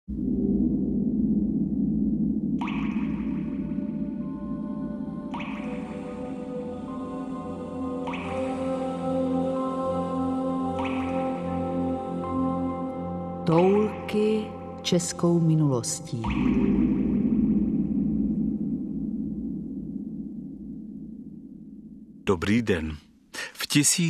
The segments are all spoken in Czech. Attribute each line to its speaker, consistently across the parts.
Speaker 1: Toulky českou minulostí.
Speaker 2: Dobrý den. V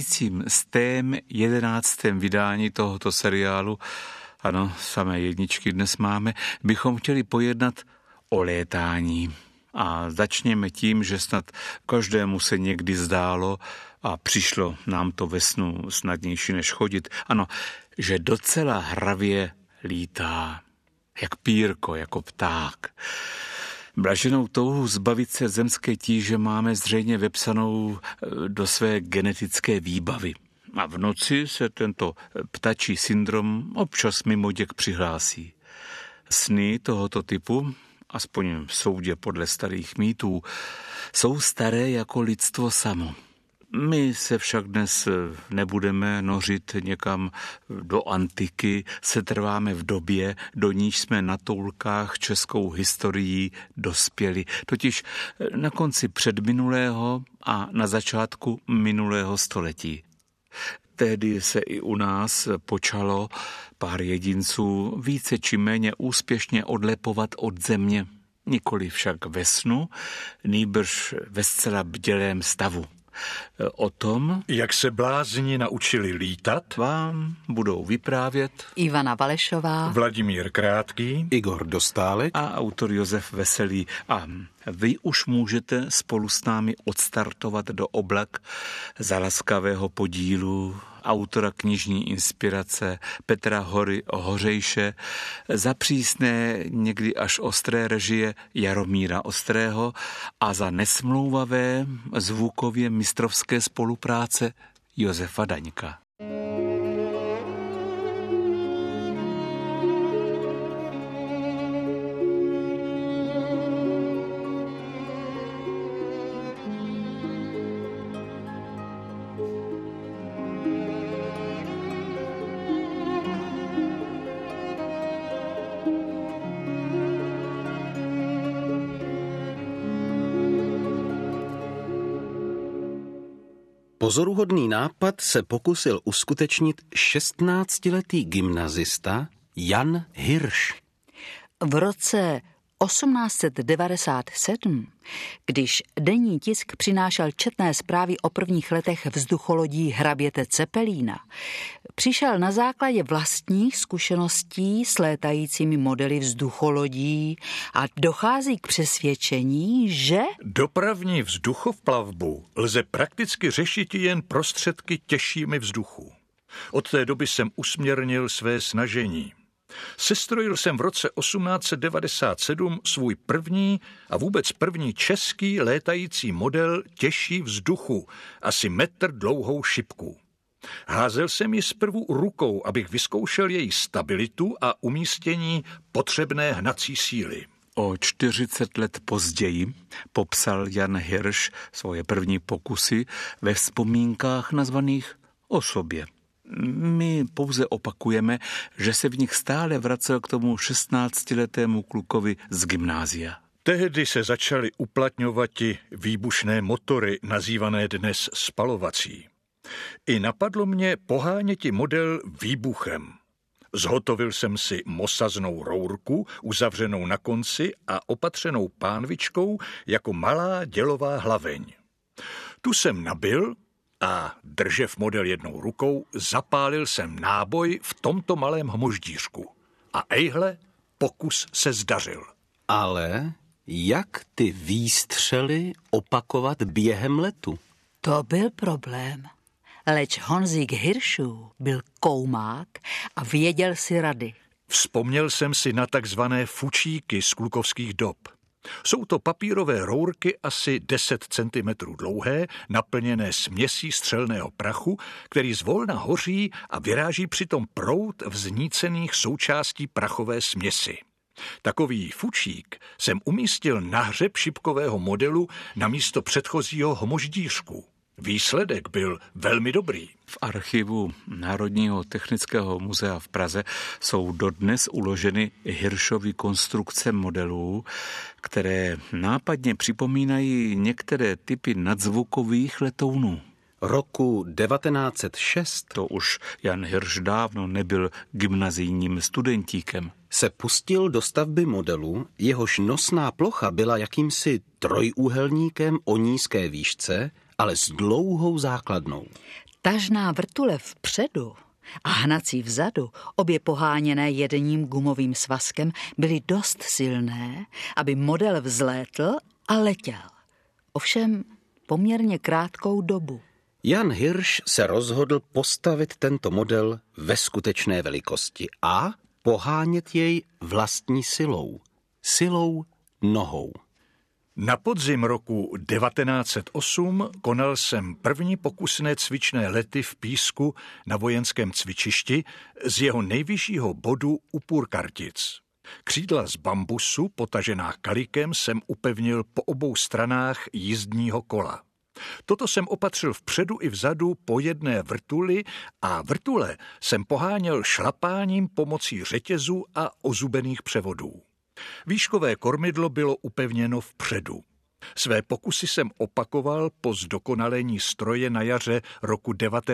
Speaker 2: 1111. vydání tohoto seriálu, ano, samé jedničky dnes máme, bychom chtěli pojednat o létání. A začněme tím, že snad každému se někdy zdálo a přišlo nám to ve snu snadnější než chodit. Ano, že docela hravě lítá, jak pírko, jako pták. Blaženou touhu zbavit se zemské tíže máme zřejmě vepsanou do své genetické výbavy. A v noci se tento ptačí syndrom občas mimoděk přihlásí. Sny tohoto typu, aspoň v soudě podle starých mýtů, jsou staré jako lidstvo samo. My se však dnes nebudeme nořit někam do antiky, setrváme v době, do níž jsme na toulkách českou historií dospěli, totiž na konci předminulého a na začátku minulého století. Tehdy se i u nás počalo pár jedinců více či méně úspěšně odlepovat od země, nikoli však ve snu, nýbrž ve zcela bdělém stavu. O tom,
Speaker 3: jak se blázni naučili lítat,
Speaker 2: vám budou vyprávět
Speaker 1: Ivana Valešová,
Speaker 3: Vladimír Krátký,
Speaker 4: Igor Dostálek
Speaker 2: a autor Josef Veselý. A vy už můžete spolu s námi odstartovat do oblak za laskavého podílu autora knižní inspirace Petra Hory Hořejše, za přísné, někdy až ostré režie Jaromíra Ostrého a za nesmlouvavé zvukově mistrovské spolupráce Josefa Daňka.
Speaker 4: Pozoruhodný nápad se pokusil uskutečnit 16letý gymnazista Jan Hirš.
Speaker 1: V roce 1897, když denní tisk přinášel četné zprávy o prvních letech vzducholodí hraběte Cepelína, přišel na základě vlastních zkušeností s létajícími modely vzducholodí a dochází k přesvědčení, že
Speaker 3: dopravní vzduchoplavbu lze prakticky řešit jen prostředky těžšími vzduchu. Od té doby jsem usměrnil své snažení. Sestrojil jsem v roce 1897 svůj první a vůbec první český létající model těžší vzduchu, asi metr dlouhou šipku. Házel jsem ji zprvu rukou, abych vyzkoušel její stabilitu a umístění potřebné hnací síly.
Speaker 2: O 40 let později popsal Jan Hirš svoje první pokusy ve vzpomínkách nazvaných O sobě. My pouze opakujeme, že se v nich stále vracel k tomu 16letému klukovi z gymnázia.
Speaker 3: Tehdy se začaly uplatňovati výbušné motory, nazývané dnes spalovací. I napadlo mě poháněti model výbuchem. Zhotovil jsem si mosaznou rourku, uzavřenou na konci a opatřenou pánvičkou jako malá dělová hlaveň. Tu jsem nabil a držev model jednou rukou, zapálil jsem náboj v tomto malém hmoždířku. A ejhle, pokus se zdařil.
Speaker 4: Ale jak ty výstřely opakovat během letu?
Speaker 1: to byl problém. Leč Honzík Hiršů byl koumák a věděl si rady.
Speaker 3: Vzpomněl jsem si na takzvané fučíky z klukovských dob. Jsou to papírové rourky asi 10 cm dlouhé, naplněné směsí střelného prachu, který zvolna hoří a vyráží přitom proud vznícených součástí prachové směsi. Takový fučík jsem umístil na hřeb šipkového modelu na místo předchozího hmoždířku. Výsledek byl velmi dobrý.
Speaker 2: V archivu Národního technického muzea v Praze jsou dodnes uloženy Hirschovy konstrukce modelů, které nápadně připomínají některé typy nadzvukových letounů.
Speaker 4: Roku 1906
Speaker 2: To už Jan Hirsch dávno nebyl gymnazijním studentíkem.
Speaker 4: se pustil do stavby modelu, jehož nosná plocha byla jakýmsi trojúhelníkem o nízké výšce, ale s dlouhou základnou.
Speaker 1: Tažná vrtule vpředu a hnací vzadu, obě poháněné jedním gumovým svazkem, byly dost silné, aby model vzlétl a letěl. Ovšem poměrně krátkou dobu.
Speaker 4: Jan Hirsch se rozhodl postavit tento model ve skutečné velikosti a pohánět jej vlastní silou nohou.
Speaker 3: Na podzim roku 1908 konal jsem první pokusné cvičné lety v Písku na vojenském cvičišti z jeho nejvyššího bodu u Purkartic. Křídla z bambusu, potažená kalikem, jsem upevnil po obou stranách jízdního kola. Toto jsem opatřil vpředu i vzadu po jedné vrtuli a vrtule jsem poháněl šlapáním pomocí řetězu a ozubených převodů. Výškové kormidlo bylo upevněno vpředu. Své pokusy jsem opakoval po zdokonalení stroje na jaře roku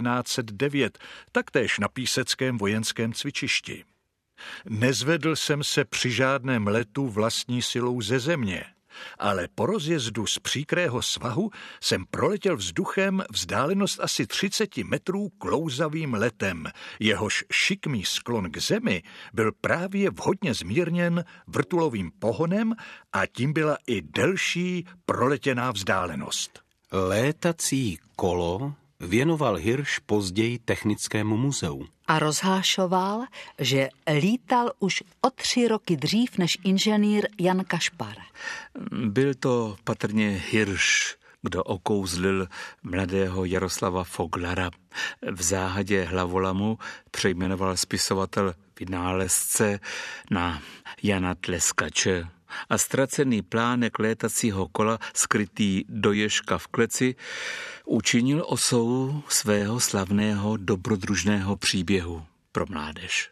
Speaker 3: 1909, taktéž na píseckém vojenském cvičišti. Nezvedl jsem se při žádném letu vlastní silou ze země, ale po rozjezdu z příkrého svahu jsem proletěl vzduchem vzdálenost asi 30 metrů klouzavým letem, jehož šikmý sklon k zemi byl právě vhodně zmírněn vrtulovým pohonem a tím byla i delší proletěná vzdálenost.
Speaker 4: Létací kolo věnoval Hirsch později Technickému muzeu.
Speaker 1: A rozhášoval, že lítal už o 3 roky dřív než inženýr Jan Kašpar.
Speaker 2: Byl to patrně Hirsch, kdo okouzlil mladého Jaroslava Foglara. V záhadě hlavolamu přejmenoval spisovatel vynálezce na Jana Tleskače a ztracený plánek létacího kola skrytý do ježka v kleci učinil osou svého slavného dobrodružného příběhu pro mládež.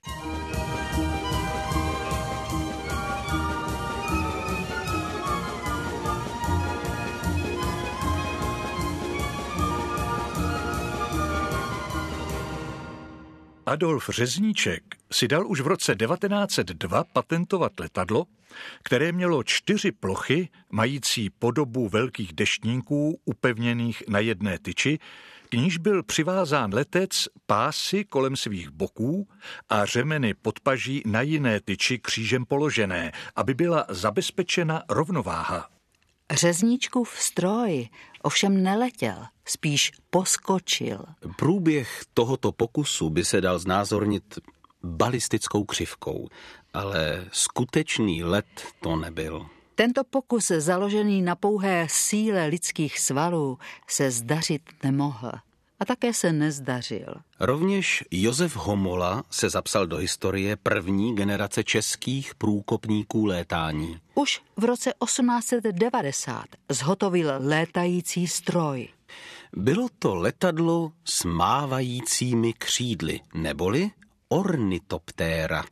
Speaker 3: Adolf Řezníček si dal už v roce 1902 patentovat letadlo, které mělo 4 plochy mající podobu velkých deštníků upevněných na jedné tyči, k níž byl přivázán letec pásy kolem svých boků a řemeny podpaží na jiné tyči křížem položené, aby byla zabezpečena rovnováha.
Speaker 1: Řezníčkův stroj ovšem neletěl, spíš poskočil.
Speaker 4: Průběh tohoto pokusu by se dal znázornit balistickou křivkou, ale skutečný let to nebyl.
Speaker 1: Tento pokus, založený na pouhé síle lidských svalů, se zdařit nemohl. A také se nezdařil.
Speaker 4: Rovněž Josef Homola se zapsal do historie první generace českých průkopníků létání.
Speaker 1: Už v roce 1890 zhotovil létající stroj.
Speaker 4: Bylo to letadlo s mávajícími křídly, neboli ornitoptéra.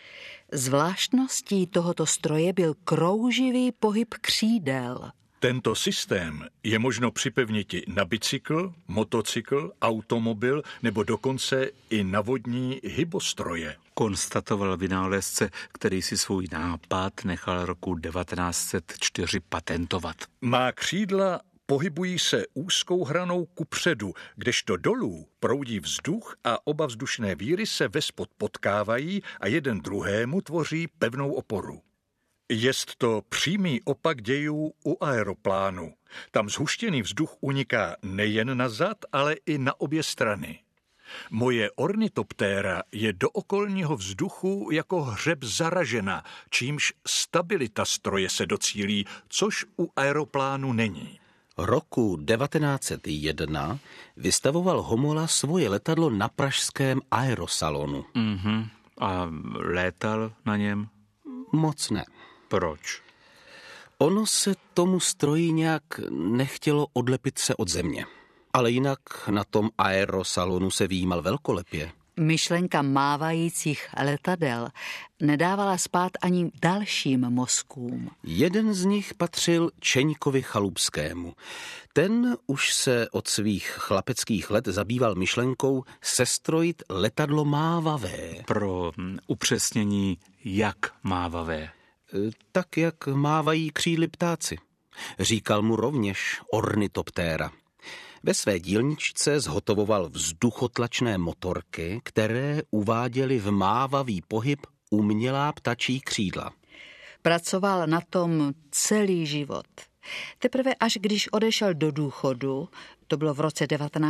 Speaker 1: Zvláštností tohoto stroje byl krouživý pohyb křídel.
Speaker 3: Tento systém je možno připevnit na bicykl, motocykl, automobil nebo dokonce i na vodní hybostroje.
Speaker 2: Konstatoval vynálezce, který si svůj nápad nechal roku 1904 patentovat.
Speaker 3: Má křídla pohybují se úzkou hranou kupředu, kdežto dolů proudí vzduch a oba vzdušné víry se vespod potkávají a jeden druhému tvoří pevnou oporu. Jest to přímý opak dějů u aeroplánu. Tam zhuštěný vzduch uniká nejen na zad, ale i na obě strany. Moje ornitoptéra je do okolního vzduchu jako hřeb zaražena, čímž stabilita stroje se docílí, což u aeroplánu není.
Speaker 4: Roku 1901 vystavoval Homola svoje letadlo na pražském aerosalonu.
Speaker 2: A létal na něm?
Speaker 4: Moc ne.
Speaker 2: Proč?
Speaker 4: Ono se tomu stroji nějak nechtělo odlepit se od země. Ale jinak na tom aerosalonu se výjímal velkolepě.
Speaker 1: Myšlenka mávajících letadel nedávala spát ani dalším mozkům.
Speaker 4: Jeden z nich patřil Čeňkovi Chalupskému. Ten už se od svých chlapeckých let zabýval myšlenkou sestrojit letadlo mávavé.
Speaker 2: Pro upřesnění, jak mávavé?
Speaker 4: Tak, jak mávají křídly ptáci. Říkal mu rovněž ornitoptéra. Ve své dílničce zhotovoval vzduchotlačné motorky, které uváděly v mávavý pohyb umělá ptačí křídla.
Speaker 1: Pracoval na tom celý život. Teprve až když odešel do důchodu, to bylo v roce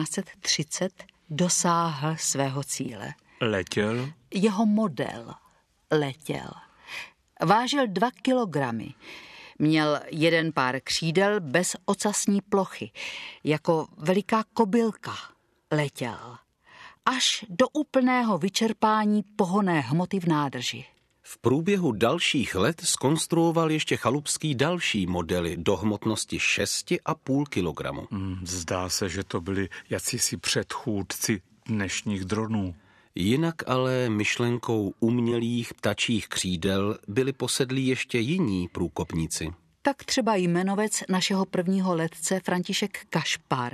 Speaker 1: 1930, dosáhl svého cíle.
Speaker 2: Letěl?
Speaker 1: Jeho model letěl. Vážil 2 kilogramy. Měl jeden pár křídel bez ocasní plochy. Jako veliká kobylka letěl. Až do úplného vyčerpání pohonné hmoty v nádrži.
Speaker 4: V průběhu dalších let zkonstruoval ještě Chalupský další modely do hmotnosti 6,5 kilogramu.
Speaker 2: Zdá se, že to byli jacísi předchůdci dnešních dronů.
Speaker 4: Jinak ale myšlenkou umělých ptačích křídel byli posedlí ještě jiní průkopníci.
Speaker 1: Tak třeba jmenovec našeho prvního letce František Kašpar.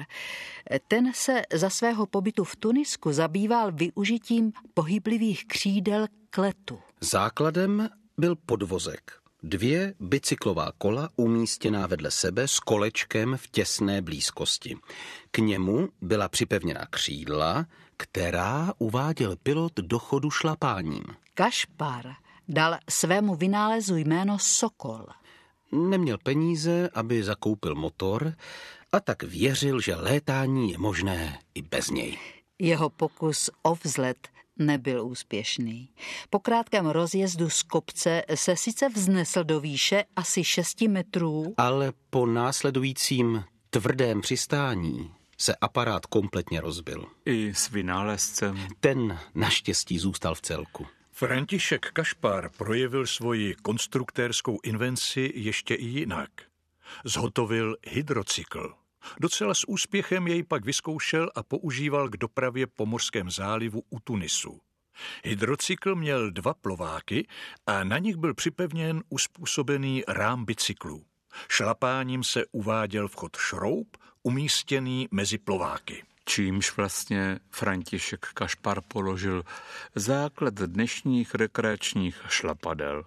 Speaker 1: Ten se za svého pobytu v Tunisku zabýval využitím pohyblivých křídel k letu.
Speaker 4: Základem byl podvozek. 2 bicyklová kola umístěná vedle sebe s kolečkem v těsné blízkosti. K němu byla připevněna křídla, která uváděl pilot do chodu šlapáním.
Speaker 1: Kašpar dal svému vynálezu jméno Sokol.
Speaker 4: Neměl peníze, aby zakoupil motor, a tak věřil, že létání je možné i bez něj.
Speaker 1: Jeho pokus o vzlet nebyl úspěšný. Po krátkém rozjezdu z kopce se sice vznesl do výše asi 6 metrů,
Speaker 4: ale po následujícím tvrdém přistání se aparát kompletně rozbil.
Speaker 2: I s vynálezcem.
Speaker 4: Ten naštěstí zůstal v celku.
Speaker 3: František Kašpar projevil svoji konstruktérskou invenci ještě i jinak. Zhotovil hydrocykl. Docela s úspěchem jej pak vyzkoušel a používal k dopravě po Mořském zálivu u Tunisu. Hydrocykl měl 2 plováky a na nich byl připevněn uspůsobený rám bicyklu. Šlapáním se uváděl vchod šroub umístěný mezi plováky.
Speaker 2: Čímž vlastně František Kašpar položil základ dnešních rekreačních šlapadel.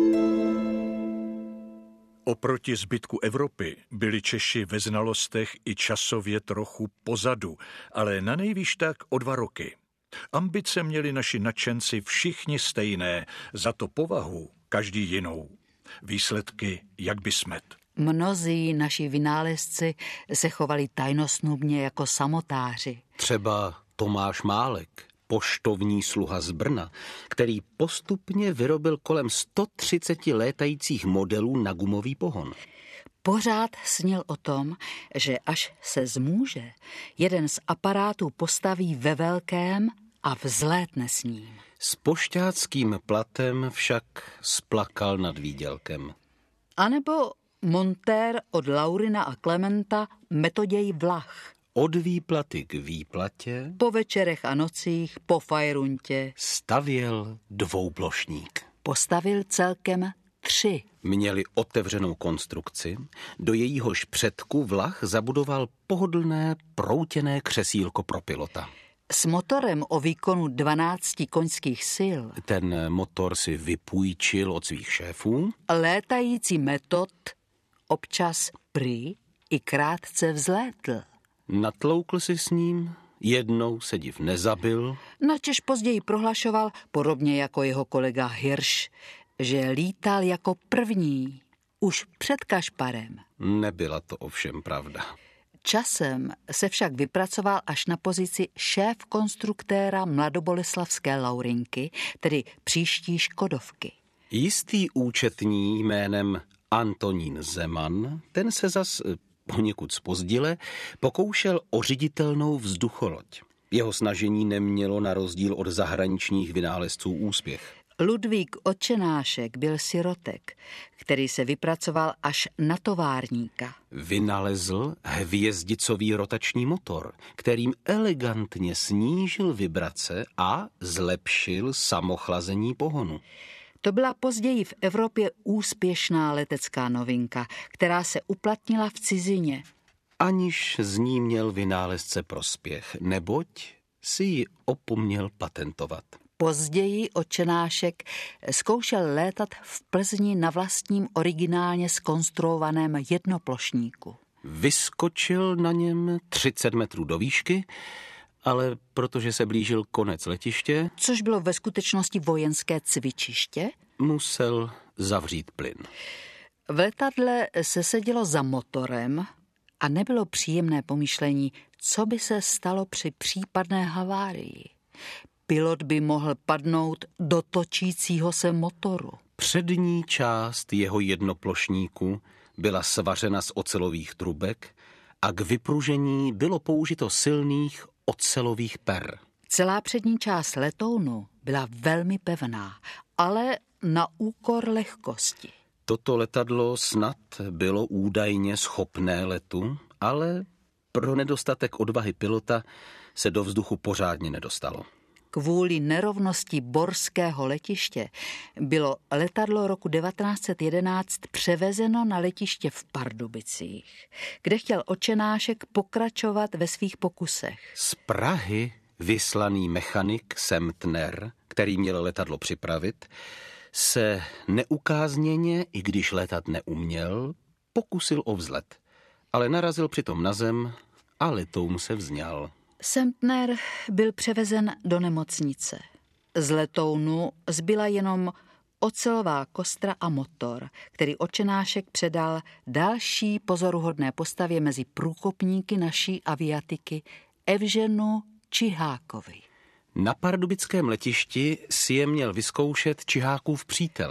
Speaker 3: Oproti zbytku Evropy byli Češi ve znalostech i časově trochu pozadu, ale na nejvýš tak o 2 roky. Ambice měli naši nadšenci všichni stejné, za to povahu každý jinou. Výsledky jak by smet.
Speaker 1: Mnozí naši vynálezci se chovali tajnosnubně jako samotáři.
Speaker 4: Třeba Tomáš Málek, poštovní sluha z Brna, který postupně vyrobil kolem 130 létajících modelů na gumový pohon.
Speaker 1: Pořád snil o tom, že až se zmůže, jeden z aparátů postaví ve velkém a vzlétne s ním.
Speaker 4: S pošťáckým platem však splakal nad výdělkem.
Speaker 1: A nebo montér od Laurina a Klementa Metoděj Vlach.
Speaker 4: Od výplaty k výplatě
Speaker 1: Po večerech a nocích, po fajruntě
Speaker 4: stavěl dvouplošník.
Speaker 1: postavil celkem 3.
Speaker 4: Měli otevřenou konstrukci, do jejíhož předku Vlach zabudoval pohodlné proutěné křesílko pro pilota.
Speaker 1: S motorem o výkonu 12 koňských sil
Speaker 4: Ten motor si vypůjčil od svých šéfů.
Speaker 1: létající metod občas prý i krátce vzlétl.
Speaker 4: Natloukl si s ním, jednou se div nezabil.
Speaker 1: Načež později prohlašoval, podobně jako jeho kolega Hirsch, že lítal jako první, už před Kašparem.
Speaker 4: Nebyla to ovšem pravda.
Speaker 1: Časem se však vypracoval až na pozici šéf-konstruktéra mladoboleslavské Laurinky, tedy příští Škodovky.
Speaker 4: Jistý účetní jménem Antonín Zeman, ten se zas poněkud zpozdile pokoušel o řiditelnou vzducholoď. Jeho snažení nemělo na rozdíl od zahraničních vynálezců úspěch.
Speaker 1: Ludvík Otčenášek byl sirotek, který se vypracoval až na továrníka.
Speaker 4: Vynalezl hvězdicový rotační motor, kterým elegantně snížil vibrace a zlepšil samochlazení pohonu.
Speaker 1: To byla později v Evropě úspěšná letecká novinka, která se uplatnila v cizině.
Speaker 4: Aniž z ní měl vynálezce prospěch, neboť si ji opomněl patentovat.
Speaker 1: Později Otčenášek zkoušel létat v Plzni na vlastním originálně zkonstruovaném jednoplošníku.
Speaker 4: Vyskočil na něm 30 metrů do výšky, ale protože se blížil konec letiště,
Speaker 1: což bylo ve skutečnosti vojenské cvičiště,
Speaker 4: musel zavřít plyn.
Speaker 1: V letadle se sedělo za motorem a nebylo příjemné pomyšlení, co by se stalo při případné havárii. Pilot by mohl padnout do točícího se motoru.
Speaker 4: Přední část jeho jednoplošníku byla svařena z ocelových trubek a k vypružení bylo použito silných ocelových per.
Speaker 1: Celá přední část letounu byla velmi pevná, ale na úkor lehkosti.
Speaker 4: Toto letadlo snad bylo údajně schopné letu, ale pro nedostatek odvahy pilota se do vzduchu pořádně nedostalo.
Speaker 1: Kvůli nerovnosti borského letiště bylo letadlo roku 1911 převezeno na letiště v Pardubicích, kde chtěl Otčenášek pokračovat ve svých pokusech.
Speaker 4: Z Prahy vyslaný mechanik Semtner, který měl letadlo připravit, se neukázněně, i když létat neuměl, pokusil o vzlet, ale narazil přitom na zem a letoun se vzňal.
Speaker 1: Semtner byl převezen do nemocnice. Z letounu zbyla jenom ocelová kostra a motor, který Otčenášek předal další pozoruhodné postavě mezi průkopníky naší aviatiky Evženu Čihákovi.
Speaker 4: Na pardubickém letišti si je měl vyzkoušet Čihákův přítel.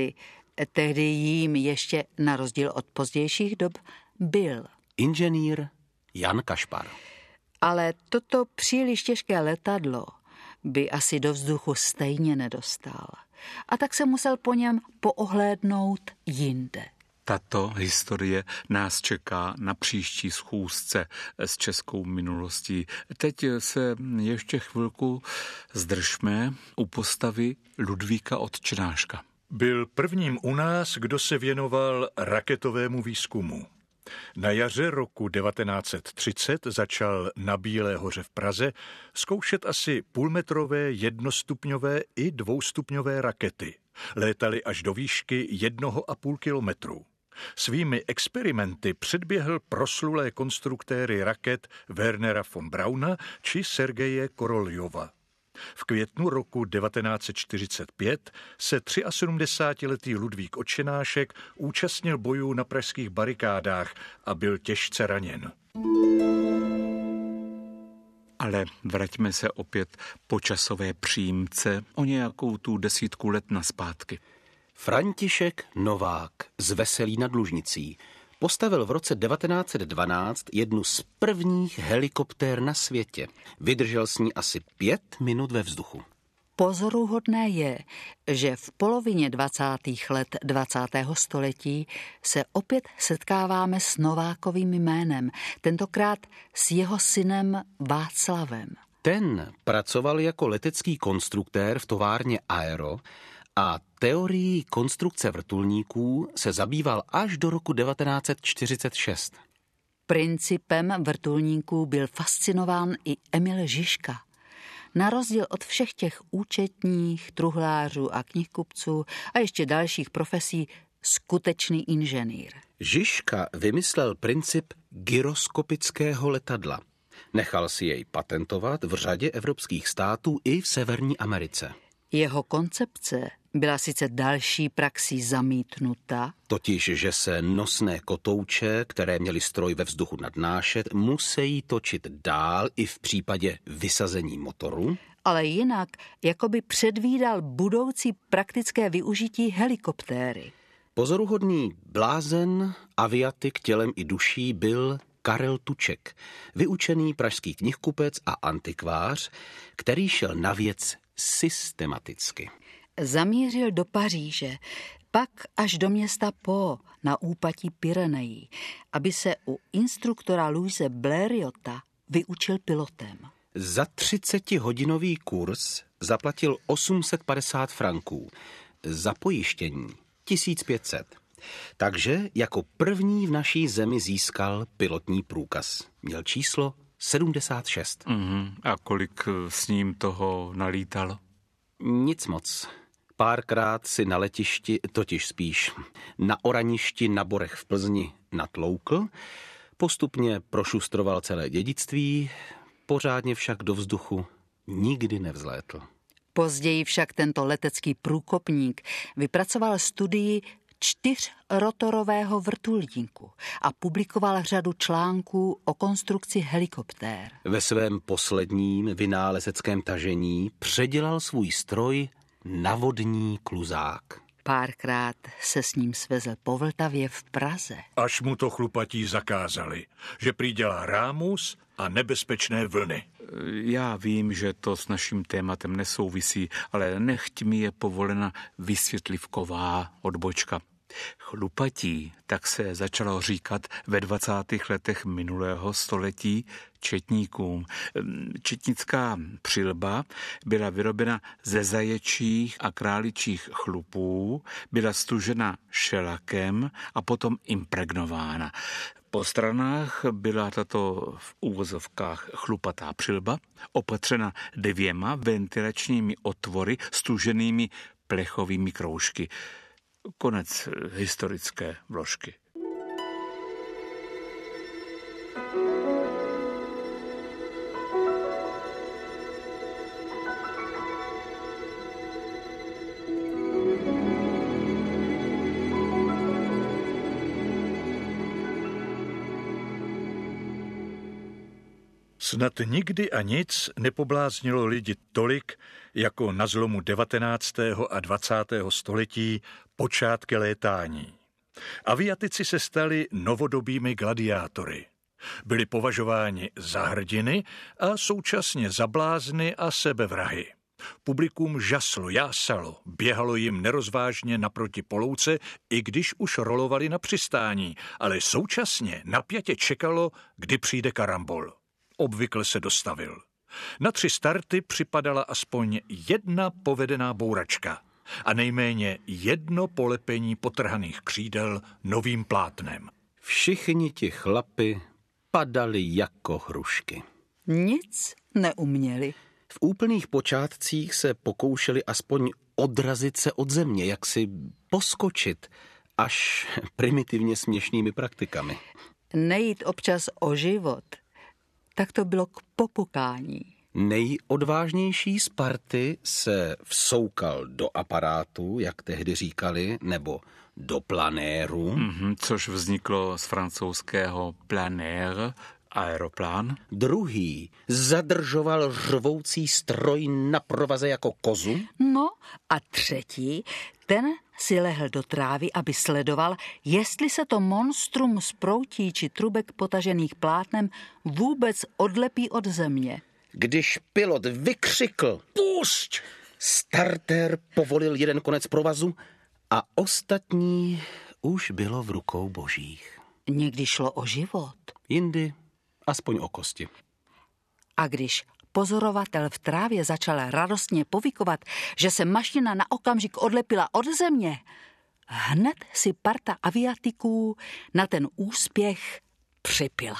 Speaker 1: Tehdy jím ještě na rozdíl od pozdějších dob byl
Speaker 4: inženýr Jan Kašpar.
Speaker 1: Ale toto příliš těžké letadlo by asi do vzduchu stejně nedostal. A tak se musel po něm poohlédnout jinde.
Speaker 2: Tato historie nás čeká na příští schůzce s českou minulostí. Teď se ještě chvilku zdržme u postavy Ludvíka Otčenáška.
Speaker 3: Byl prvním u nás, kdo se věnoval raketovému výzkumu. Na jaře roku 1930 začal na Bílé hoře v Praze zkoušet asi půlmetrové jednostupňové i dvoustupňové rakety. Létaly až do výšky 1,5 kilometru. Svými experimenty předběhl proslulé konstruktéry raket Wernera von Brauna či Sergeje Koroljova. V květnu roku 1945 se 73letý Ludvík Otčenášek účastnil bojů na pražských barikádách a byl těžce raněn.
Speaker 2: Ale vraťme se opět po časové přímce o nějakou tu 10 let nazpátky.
Speaker 4: František Novák z Veselí nad Lužnicí postavil v roce 1912 jednu z prvních helikoptér na světě. Vydržel s ní asi 5 minut ve vzduchu.
Speaker 1: Pozoruhodné je, že v polovině 20. let 20. století se opět setkáváme s Novákovým jménem, tentokrát s jeho synem Václavem.
Speaker 4: Ten pracoval jako letecký konstruktér v továrně Aero a teorií konstrukce vrtulníků se zabýval až do roku 1946.
Speaker 1: Principem vrtulníků byl fascinován i Emil Žižka. Na rozdíl od všech těch účetních, truhlářů a knihkupců a ještě dalších profesí skutečný inženýr.
Speaker 4: Žižka vymyslel princip gyroskopického letadla. Nechal si jej patentovat v řadě evropských států i v Severní Americe.
Speaker 1: Jeho koncepce byla sice další praxí zamítnuta,
Speaker 4: totiž, že se nosné kotouče, které měly stroj ve vzduchu nadnášet, musí točit dál i v případě vysazení motoru,
Speaker 1: ale jinak jakoby předvídal budoucí praktické využití helikoptéry.
Speaker 4: Pozoruhodný blázen, aviatik tělem i duší byl Karel Tuček, vyučený pražský knihkupec a antikvář, který šel na věc systematicky.
Speaker 1: Zamířil do Paříže, pak až do města Po na úpatí Pyrenejí, aby se u instruktora Louise Blériota vyučil pilotem.
Speaker 4: Za 30hodinový kurz zaplatil 850 franků, za pojištění 1500. Takže jako první v naší zemi získal pilotní průkaz. Měl číslo 76.
Speaker 2: A kolik s ním toho nalítalo?
Speaker 4: Nic moc. Párkrát si na letišti, totiž spíš na Oraništi na Borech v Plzni natloukl, postupně prošustroval celé dědictví, pořádně však do vzduchu nikdy nevzlétl.
Speaker 1: Později však tento letecký průkopník vypracoval studii 4rotorového vrtulníku a publikoval řadu článků o konstrukci helikoptér.
Speaker 4: Ve svém posledním vynálezeckém tažení předělal svůj stroj na vodní kluzák.
Speaker 1: Párkrát se s ním svezl po Vltavě v Praze.
Speaker 3: Až mu to chlupatí zakázali, že prý dělá rámus a nebezpečné vlny.
Speaker 2: Já vím, že to s naším tématem nesouvisí, ale nechť mi je povolena vysvětlivková odbočka. Chlupatí, tak se začalo říkat ve 20. letech minulého století četníkům. Četnická přilba byla vyrobena ze zaječích a králičích chlupů, byla stužena šelakem a potom impregnována. Po stranách byla tato v úvozovkách chlupatá přilba opatřena 2 ventilačními otvory stuženými plechovými kroužky. Konec historické vložky.
Speaker 3: Snad nikdy a nic nepobláznilo lidi tolik, jako na zlomu 19. a 20. století počátky létání. Aviatici se stali novodobými gladiátory. Byli považováni za hrdiny a současně za blázny a sebevrahy. Publikum žaslo, jásalo, běhalo jim nerozvážně naproti polouce, i když už rolovali na přistání, ale současně napjatě čekalo, kdy přijde karambol. Obvykle se dostavil. Na 3 starty připadala aspoň 1 povedená bouračka a nejméně 1 polepení potrhaných křídel novým plátnem.
Speaker 4: Všichni ti chlapi padali jako hrušky.
Speaker 1: Nic neuměli.
Speaker 4: V úplných počátcích se pokoušeli aspoň odrazit se od země, jak si poskočit, až primitivně směšnými praktikami.
Speaker 1: Nejít občas o život, tak to bylo k popukání.
Speaker 4: Nejodvážnější z party se vsoukal do aparátu, jak tehdy říkali, nebo do planéru.
Speaker 2: Což vzniklo z francouzského planér, aeroplán.
Speaker 4: Druhý zadržoval řvoucí stroj na provaze jako kozu.
Speaker 1: No a třetí, ten si lehl do trávy, aby sledoval, jestli se to monstrum z proutí či trubek potažených plátnem vůbec odlepí od země.
Speaker 4: Když pilot vykřikl "Pusť!", startér povolil jeden konec provazu a ostatní už bylo v rukou božích.
Speaker 1: Někdy šlo o život.
Speaker 4: Jindy aspoň o kosti.
Speaker 1: A když pozorovatel v trávě začal radostně povykovat, že se mašina na okamžik odlepila od země, hned si parta aviatiků na ten úspěch připila.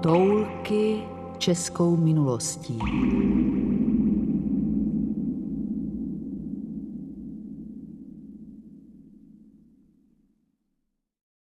Speaker 1: Toulky českou minulostí.